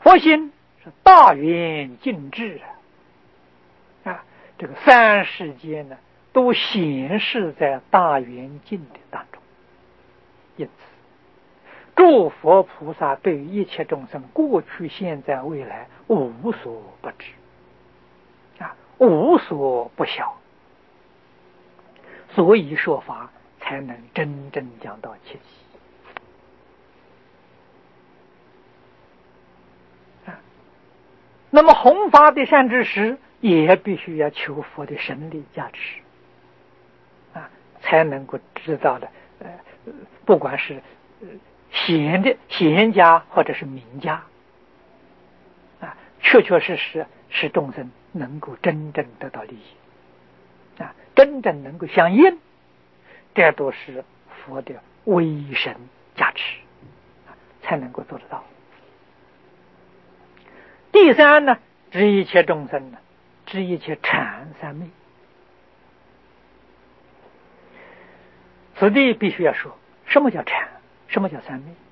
佛心是大圆净智啊，这个三世间呢，都显示在大圆镜的当中。因此，诸佛菩萨对于一切众生过去、现在、未来无所不知啊，无所不晓，所以说法才能真正讲到切机。那么弘法的善知识也必须要求佛的神力加持啊，才能够知道的不管是贤家或者是名家啊，确确实实使众生能够真正得到利益啊，真正能够相应，这都是佛的威神加持啊，才能够做得到。第三呢，知一切众生呢，知一切禅三昧。此地必须要说，什么叫禅，什么叫三昧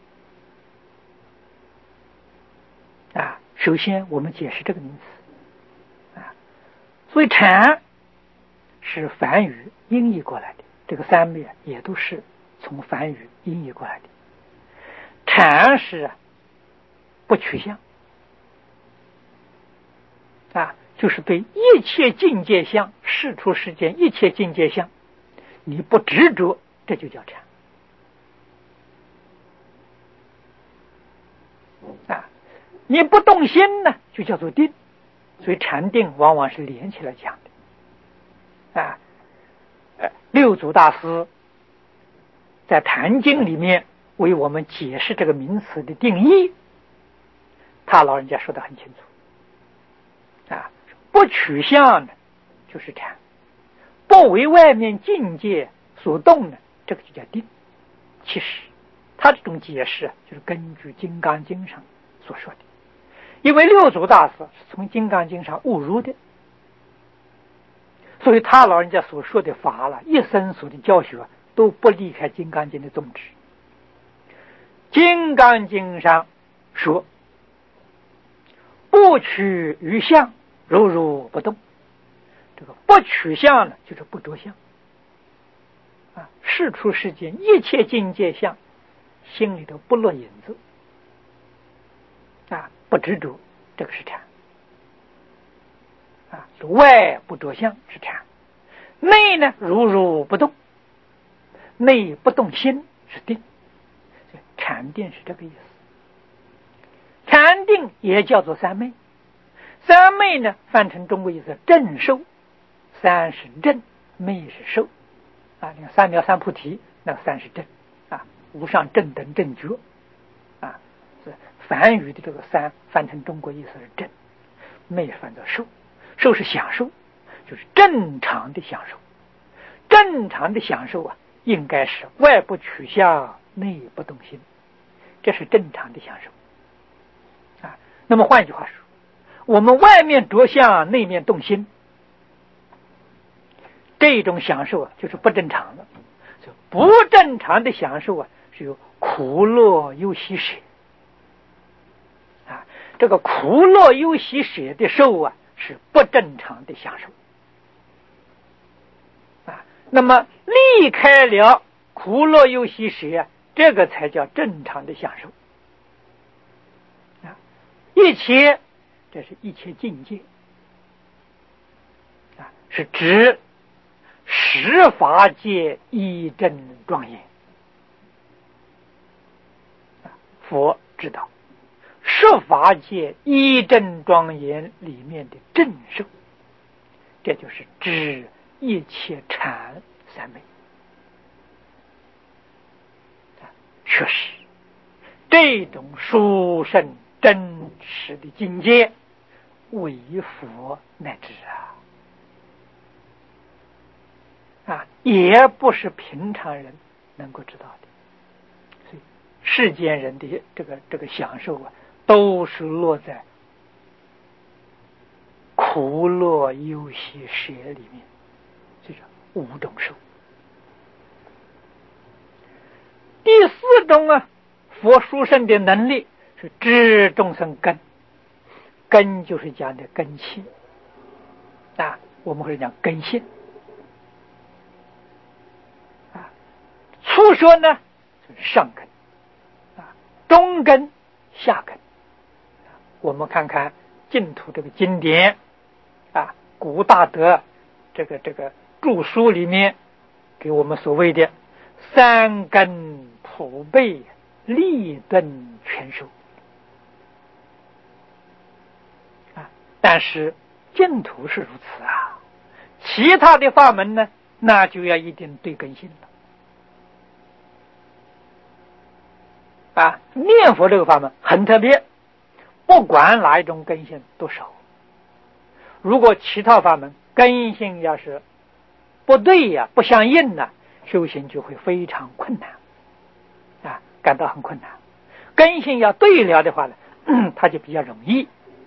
啊？首先我们解释这个名词啊，所以禅是梵语音译过来的，这个三昧也都是从梵语音译过来的。禅是不取相啊，就是对一切境界相，世出世间一切境界相，你不执着，这就叫禅啊。你不动心呢，就叫做定。所以禅定往往是连起来讲的啊。六祖大师在《坛经》里面为我们解释这个名词的定义，他老人家说得很清楚啊，不取相呢就是禅，不为外面境界所动呢，这个就叫定。其实他这种解释就是根据《金刚经》上所说的，因为六祖大师是从《金刚经》上悟入的，所以他老人家所说的法了，一生所的教学都不离开《金刚经》的宗旨。《金刚经》上说，不取于相，如如不动。这个不取相呢，就是不着相啊，世出世间一切境界相，心里头不落影子啊，不执着，这个是禅啊。外不着相是禅，内呢如如不动，内不动心是定。禅定是这个意思。禅定也叫做三昧，三昧呢翻成中国意思正受，三是正，昧是受啊。你看三藐三菩提，那个三是正啊，无上正等正觉啊。是梵语的这个三翻成中国意思是正，昧翻作受，受是享受，就是正常的享受。正常的享受啊，应该是外不取相，内不动心，这是正常的享受啊。那么换句话说，我们外面着相，内面动心，这种享受啊，就是不正常的。不正常的享受啊，是有苦乐忧喜舍啊。这个苦乐忧喜舍的受啊，是不正常的享受啊。那么离开了苦乐忧喜舍啊，这个才叫正常的享受啊。一切，这是一切境界啊，是指十法界一真庄严啊。佛知道十法界一真庄严里面的正受，这就是知一切禅三昧啊。确实这种殊胜真实的境界，唯佛乃知啊，也不是平常人能够知道的。所以世间人的这个享受啊，都是落在苦乐忧喜舍里面，这是五种受。第四种啊，佛殊胜的能力是知众生根，根就是讲的根器啊，我们会讲根性啊。初说呢是上根啊，中根下根。我们看看净土这个经典啊，古大德这个著书里面给我们所谓的三根普被立顿全收啊，但是净土是如此啊，其他的法门呢，那就要一定对根性了啊。念佛这个法门很特别，不管哪一种根性都熟。如果其他法门根性要是不对呀、不相应呢，修行就会非常困难啊，感到很困难。根性要对了的话呢，它就比较容易。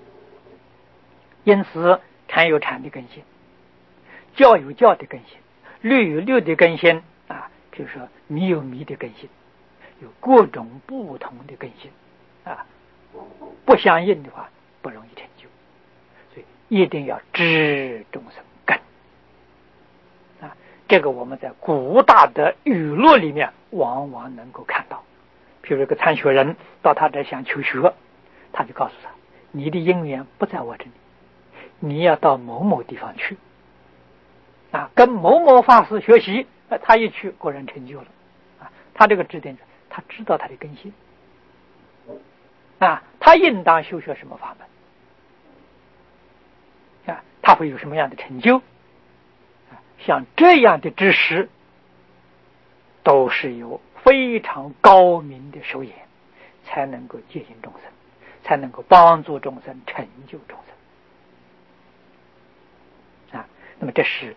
因此禅有禅的根性，教有教的根性，律有律的根性啊，比如说迷有迷的根性，有各种不同的根性啊，不相应的话不容易成就，所以一定要知众生根啊。这个我们在古大的语录里面往往能够看到。譬如一个参学人到他这想求学，他就告诉他，你的因缘不在我这里，你要到某某地方去啊，跟某某法师学习。他一去果然成就了啊。他这个指点者，他知道他的根性啊，他应当修学什么法门啊，他会有什么样的成就啊。像这样的知识都是有非常高明的手眼，才能够接引众生，才能够帮助众生，成就众生啊。那么这是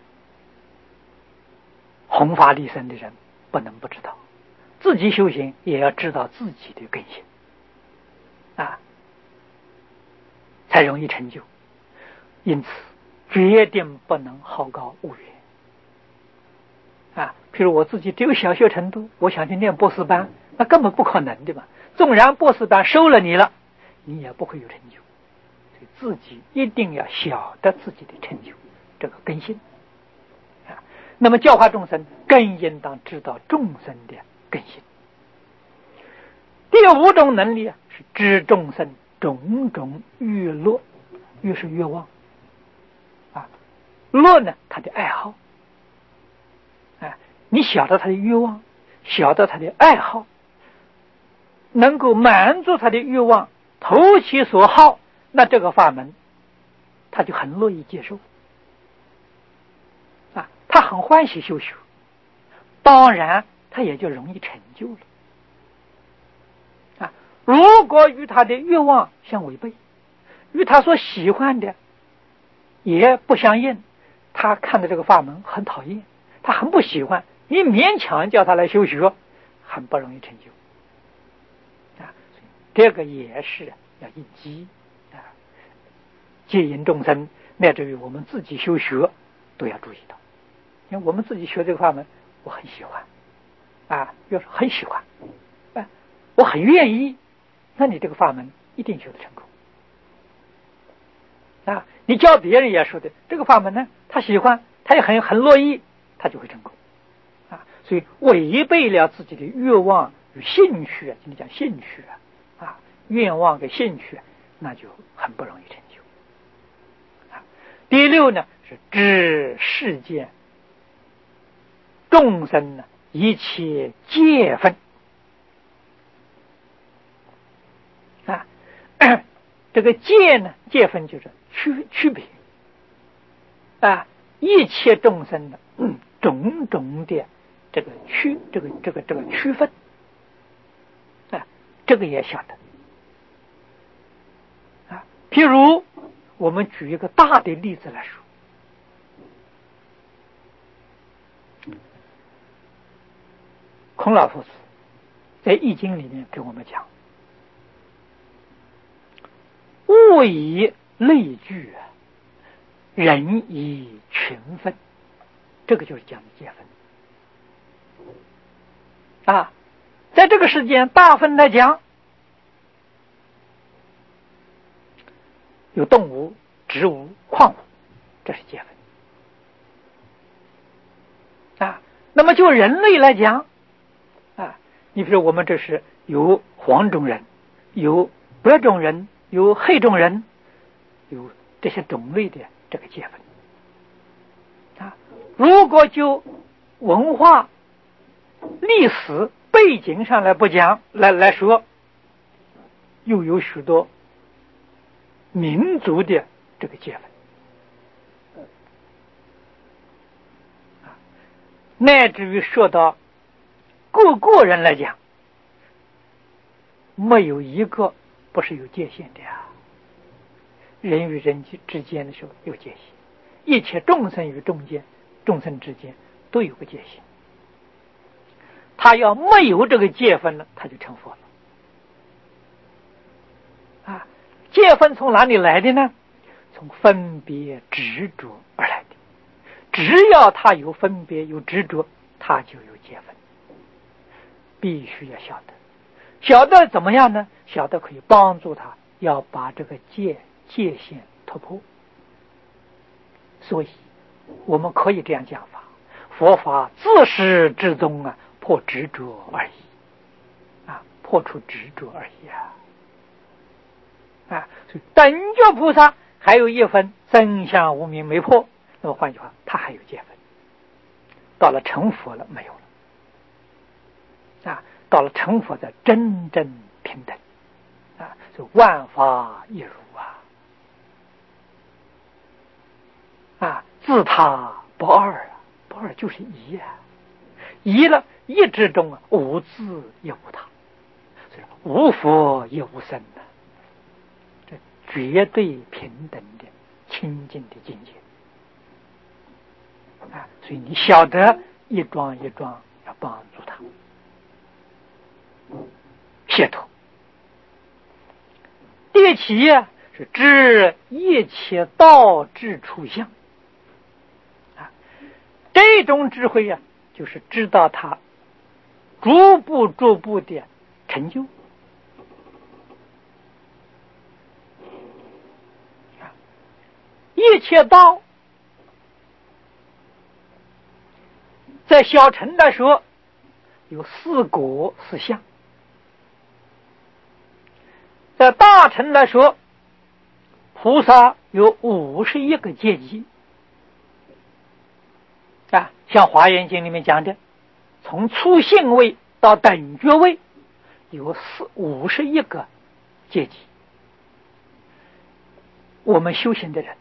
弘法利生的人不能不知道，自己修行也要知道自己的根性啊，才容易成就。因此决定不能好高骛远啊。譬如我自己只有小学程度，我想去念博士班，那根本不可能的嘛。纵然博士班收了你了，你也不会有成就。所以自己一定要晓得自己的成就，这个根性啊。那么教化众生，更应当知道众生的根性。第五种能力是知众生种种欲乐，欲是欲望啊，乐呢他的爱好啊，你晓得他的欲望，晓得他的爱好，能够满足他的欲望，投其所好，那这个法门他就很乐意接受啊，他很欢喜修学，当然他也就容易成就了啊。如果与他的欲望相违背，与他所喜欢的也不相应，他看的这个法门很讨厌，他很不喜欢，你勉强叫他来修学，很不容易成就啊。这个也是要应机啊，接引众生，乃至于我们自己修学都要注意到。因为我们自己学这个法门，我很喜欢啊，要是很喜欢啊，我很愿意，那你这个法门一定修得成功啊。你教别人也说的，这个法门呢，他喜欢，他也很乐意，他就会成功啊。所以违背了自己的欲望与兴趣啊，今天讲兴趣啊，愿望跟兴趣，那就很不容易成就啊。第六呢是知世间众生呢一切界分啊。这个界呢，界分就是区别啊，一切众生的种种的这个区分啊，这个也晓得啊。譬如我们举一个大的例子来说，孔老夫子在《易经》里面跟我们讲，物以类聚，人以群分，这个就是讲的界分啊。在这个世间大分来讲， 有动物、植物、矿物，这是界分啊。那么就人类来讲啊，你比如我们这是有黄种人，有白种人，有黑种人，有这些种类的这个界分啊。如果就文化、历史背景上来不讲来说，又有许多民族的这个界分乃至于说到各个人来讲，没有一个不是有界限的啊。人与人之间的时候有界限，一切众生与众生之间都有个界限。他要没有这个界分了，他就成佛了啊。界分从哪里来的呢？从分别执着而来的。只要他有分别有执着，他就有界分。必须要晓得，晓得怎么样呢？晓得可以帮助他要把这个界限突破。所以我们可以这样讲法，佛法自始至终啊，破执着而已啊，破除执着而已啊。所以等觉菩萨还有一分真相无明没破，那么换句话，他还有界分。到了成佛了没有了啊？到了成佛的真正平等啊，就万法一如啊，自他不二啊，不二就是一啊，一了，一之中啊，无自也无他，所以无佛也无生啊，这绝对平等的清净的境界啊。所以你晓得一桩一桩要帮助他解脱。第七是知一切道之处相啊，这种智慧就是知道他逐步的成就一切道，在小乘来说有四果四相，在大乘来说，菩萨有51个阶级啊，像华严经里面讲的，从初信位到等觉位有51个阶级。我们修行的人，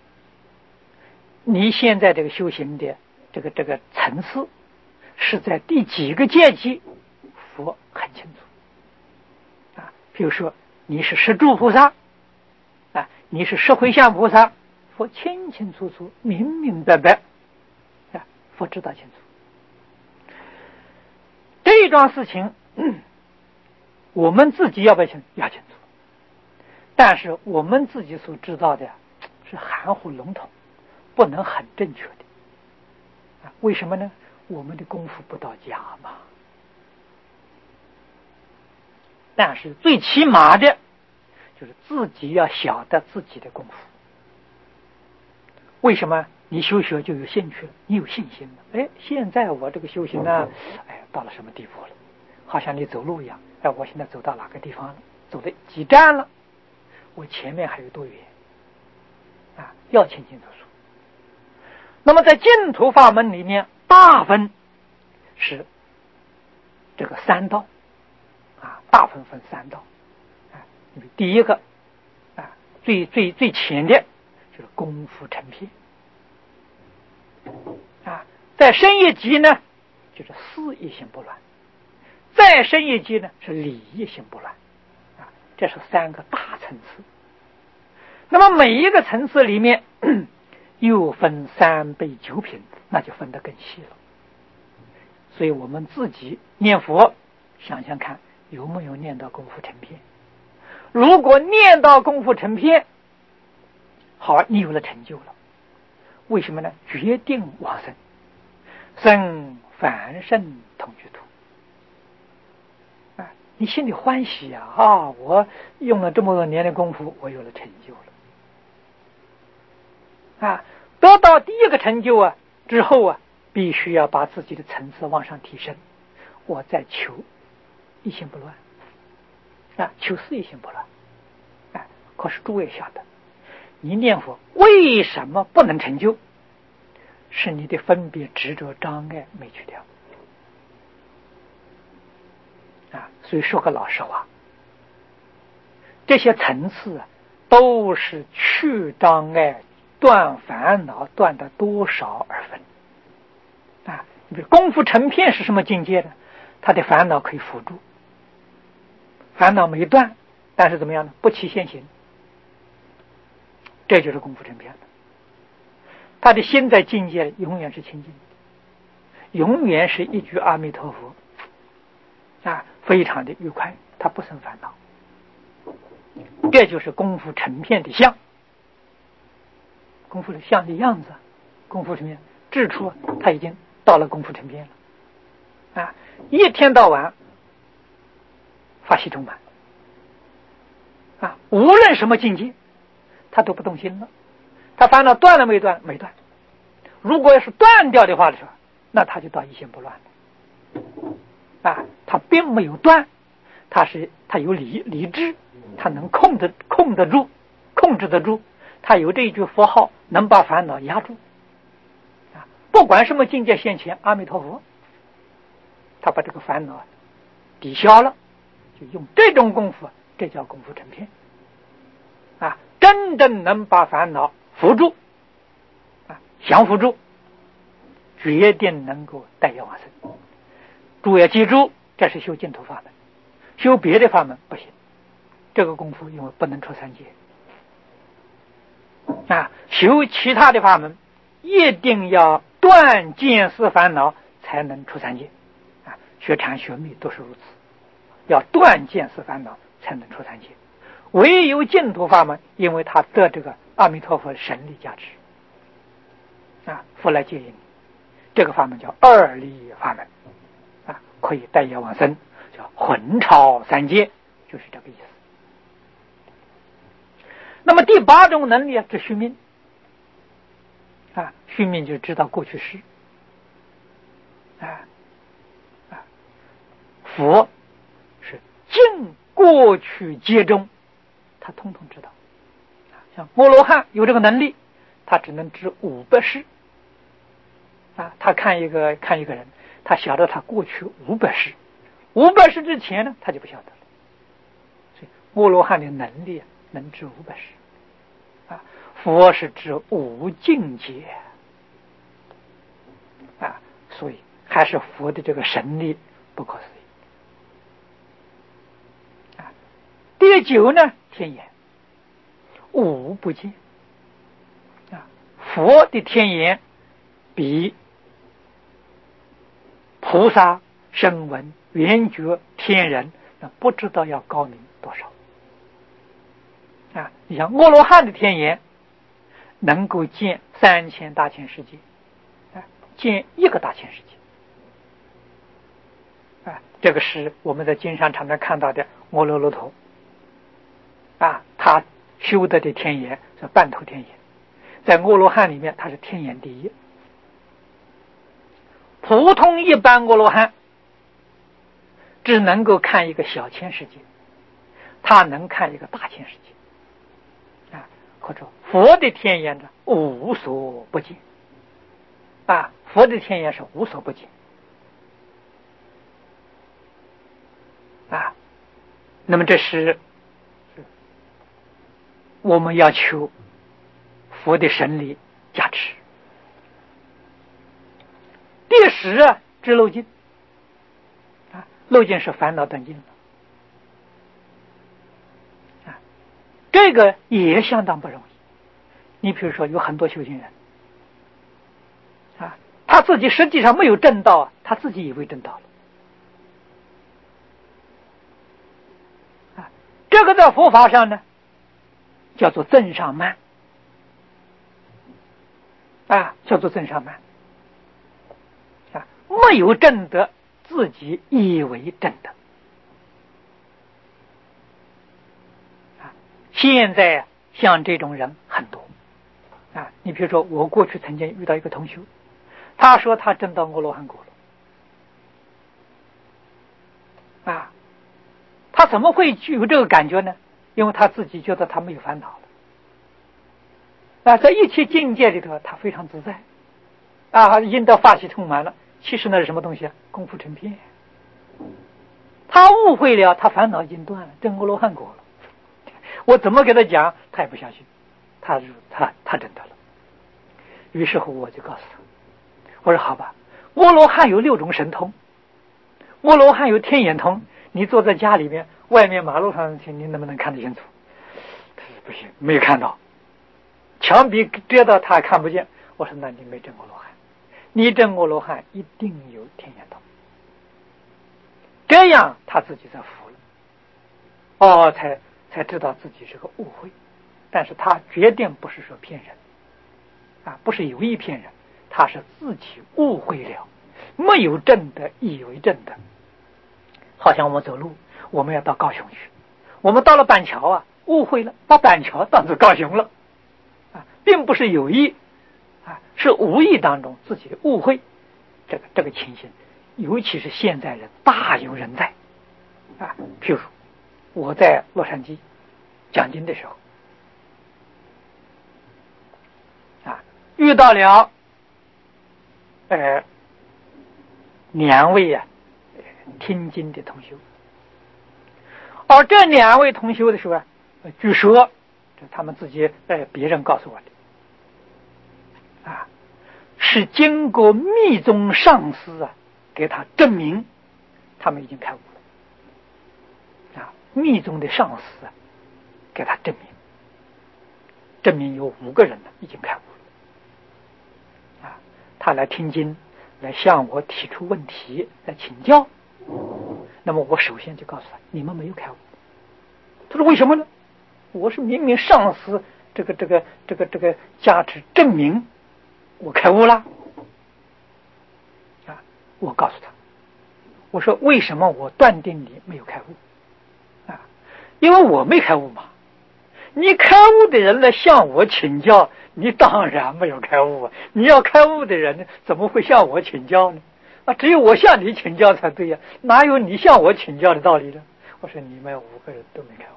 你现在这个修行的这个层次是在第几个阶级，佛很清楚啊。比如说你是十住菩萨啊，你是十回向菩萨，佛清清楚楚明明白白啊，佛知道清楚。这桩事情我们自己要不要清楚，但是我们自己所知道的是含糊笼统，不能很正确的为什么呢？我们的功夫不到家嘛。但是最起码的就是自己要晓得自己的功夫。为什么你修学就有兴趣了，你有信心了？现在我这个修行呢，到了什么地步了？好像你走路一样，我现在走到哪个地方了？走了几站了？我前面还有多远啊？要清清楚楚。那么在净土法门里面，大分是这个三道啊，大分分三道啊。第一个啊，最浅的就是功夫成片啊，再深一级呢，就是思一心不乱；再深一级呢，是理一心不乱啊。这是三个大层次。那么每一个层次里面又分3倍9品，那就分得更细了。所以我们自己念佛，想想看有没有念到功夫成片。如果念到功夫成片，好，你有了成就了。为什么呢？决定往生，生凡圣同居土你心里欢喜我用了这么多年的功夫，我有了成就了啊，得到第一个成就啊之后啊，必须要把自己的层次往上提升，我再求一心不乱啊，求是一心不乱。啊，可是诸位晓得，你念佛为什么不能成就？是你的分别执着障碍没去掉啊。所以说个老实话，这些层次啊，都是去障碍、断烦恼断的多少而分啊。你比如功夫成片是什么境界呢？他的烦恼可以扶住，烦恼没断，但是怎么样呢？不起现行，这就是功夫成片了。他的心在境界永远是清净的，永远是一句阿弥陀佛啊，非常的愉快，他不生烦恼。这就是功夫成片的相，功夫的相的样子，功夫成片智处，他已经到了功夫成片了啊！一天到晚法喜充满啊，无论什么境界，他都不动心了。他烦恼断了没断？没断。如果要是断掉的话的时候，那他就到一心不乱了啊！他并没有断，他有理智，他能控制得住，他有这一句佛号能把烦恼压住啊！不管什么境界现前，阿弥陀佛，他把这个烦恼抵消了，就用这种功夫，这叫功夫成片啊！真正能把烦恼扶住啊，降服住，决定能够带业往生。诸位要记住，这是修净土法门，修别的法门不行。这个功夫因为不能出三界啊，修其他的法门一定要断见思烦恼才能出三界啊，学禅学密都是如此，要断见思烦恼才能出三界。唯有净土法门，因为他得这个阿弥陀佛神力加持啊，佛来接引你，这个法门叫二力法门啊，可以带业往生，叫魂超三界，就是这个意思。那么第八种能力是虚命啊，虚命就知道过去式啊，佛是尽过去皆中，他通通知道。像摩罗汉有这个能力，他只能知500世啊，他看一个人，他晓得他过去500世，500世之前呢，他就不晓得了。所以摩罗汉的能力能知500世啊，佛是指无境界啊，所以还是佛的这个神力不可思议啊。第9呢，天眼无不见啊，佛的天眼比菩萨、声闻、缘觉、天人那不知道要高明多少啊！你像阿罗汉的天眼能够见3000大千世界啊，见一个大千世界啊，这个是我们在经上常常看到的阿耨罗陀啊，他修得的天眼是半头天眼，在阿罗汉里面他是天眼第一。普通一般阿罗汉只能够看一个小千世界，他能看一个大千世界啊，或者佛的天眼呢无所不见啊，佛的天眼是无所不见啊。那么这是我们要求佛的神力加持。第10知漏尽啊，漏尽是烦恼断尽了啊，这个也相当不容易。你比如说有很多修行人啊，他自己实际上没有证道啊，他自己以为证道了啊，这个在佛法上呢叫做增上慢啊，叫做增上慢啊，没有证得，自己以为证得啊。现在像这种人很多啊， 你比如说，我过去曾经遇到一个同学，他说他证到阿罗汉果了，啊，他怎么会有这个感觉呢？因为他自己觉得他没有烦恼了，在一切境界里头，他非常自在，因得法喜充满了。其实那是什么东西啊？功夫成片。他误会了，他烦恼已经断了，证阿罗汉果了。我怎么给他讲，他也不相信，他真的了。于是乎，我就告诉他，我说好吧，阿罗汉有6种神通，阿罗汉有天眼通，你坐在家里面，外面马路上去，你能不能看得清楚？他说不行，没有看到，墙壁遮到他看不见。我说那你没证阿罗汉，你证阿罗汉一定有天眼通。这样他自己才服了，才知道自己是个误会，但是他决定不是说骗人，不是有意骗人，他是自己误会了，没有正的以为正的。好像我们走路，我们要到高雄去，我们到了板桥误会了，把板桥当作高雄了，并不是有意，是无意当中自己的误会。这个情形，尤其是现在人大有人在，譬如我在洛杉矶讲经的时候，遇到了2位听经的同修，而这2位同修的时候据说这他们自己别人告诉我的，是经过密宗上师给他证明，他们已经开悟了。密宗的上师给他证明有5个人已经开悟了。他来听经，来向我提出问题，来请教。那么我首先就告诉他，你们没有开悟。他说为什么呢？我是明明上师这个加持证明我开悟了。我告诉他，我说为什么我断定你没有开悟？因为我没开悟嘛。你开悟的人来向我请教，你当然没有开悟啊！你要开悟的人怎么会向我请教呢？只有我向你请教才对呀，哪有你向我请教的道理呢？我说你们5个人都没开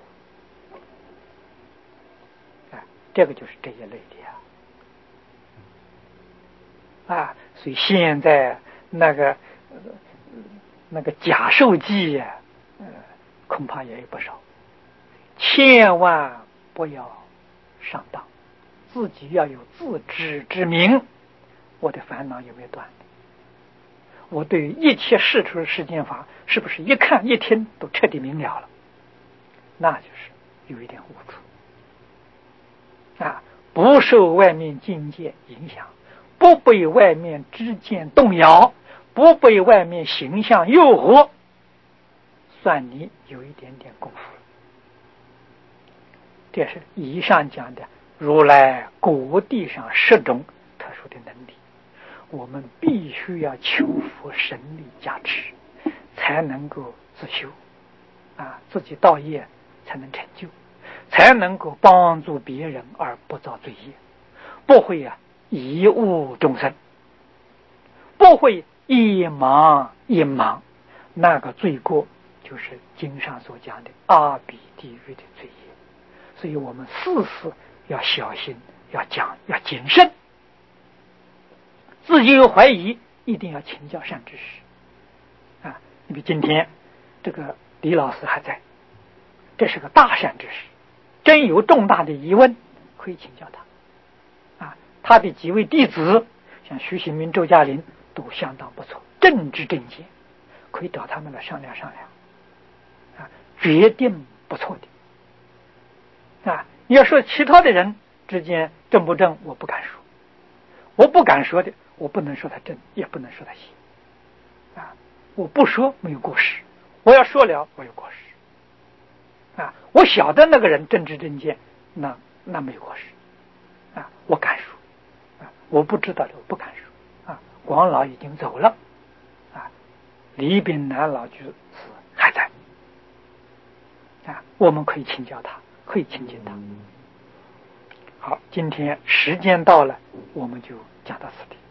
悟，这个就是这一类的所以现在那个假授记恐怕也有不少，千万不要上当，自己要有自知之明，我的烦恼有没有断？我对于一切事出的世间法是不是一看一听都彻底明了了？那就是有一点误触不受外面境界影响，不被外面之见动摇，不被外面形象诱惑，算你有一点点功夫了。这是以上讲的如来果地上10种特殊的能力，我们必须要求佛神力加持，才能够自修自己道业才能成就，才能够帮助别人而不造罪业，不会贻误众生，不会一忙一忙，那个罪过就是经上所讲的阿鼻地狱的罪业。所以我们事事要小心，要谨慎，自己有怀疑一定要请教善知识因为今天这个李老师还在，这是个大善知识，真有重大的疑问可以请教他他的几位弟子像徐行明、周嘉林都相当不错，正知正见，可以找他们来商量决定不错的你要说其他的人之间正不正，我不敢说，我不敢说的，我不能说他正，也不能说他邪我不说没有过失，我要说了我有过失我晓得那个人正知正见，那没有过失我敢说我不知道的我不敢说广老已经走了李炳南老居士还在我们可以请教他，可以亲近他好，今天时间到了，我们就讲到此地。